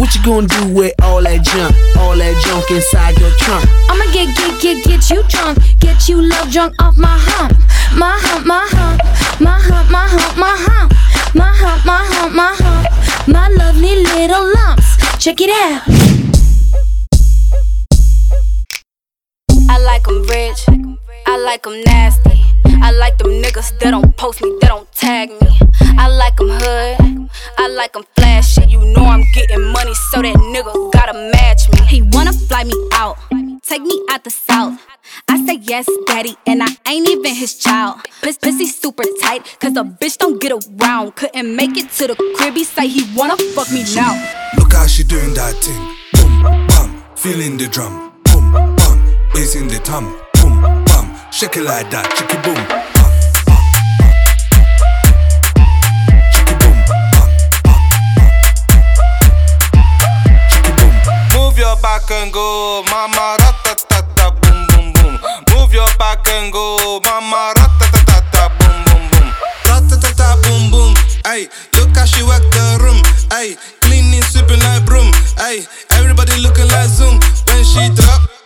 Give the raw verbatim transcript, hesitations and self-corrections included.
What you gonna do with all that junk, all that junk inside your trunk? I'ma get, get, get, get you drunk, get you love drunk off my hump, my hump, my hump, my hump, my hump, my hump, my hump, my hump, my hump, my lovely little lumps. Check it out. I like 'em rich, I like 'em nasty, I like them niggas that don't post me, that don't tag me. I like 'em hood, I like 'em flashy. You know I'm getting money, so that nigga gotta match me. He wanna fly me out, take me out the south. I say yes, daddy, and I ain't even his child. This pussy super tight, cause a bitch don't get around. Couldn't make it to the crib, he say he wanna fuck me now. Look how she doing that thing. Boom, bam, feeling the drum. Boom, bam, bass in the tom. Boom, bam, shake it like that, shake it boom. Your back and go, mama, ratatata, boom, boom, boom. Move your back and go, mama, ratatata, boom, boom, boom. Ratatata, boom, boom. Ay, look how she work the room. Ay, cleaning, sweeping like broom. Ay, everybody looking like Zoom when she drop.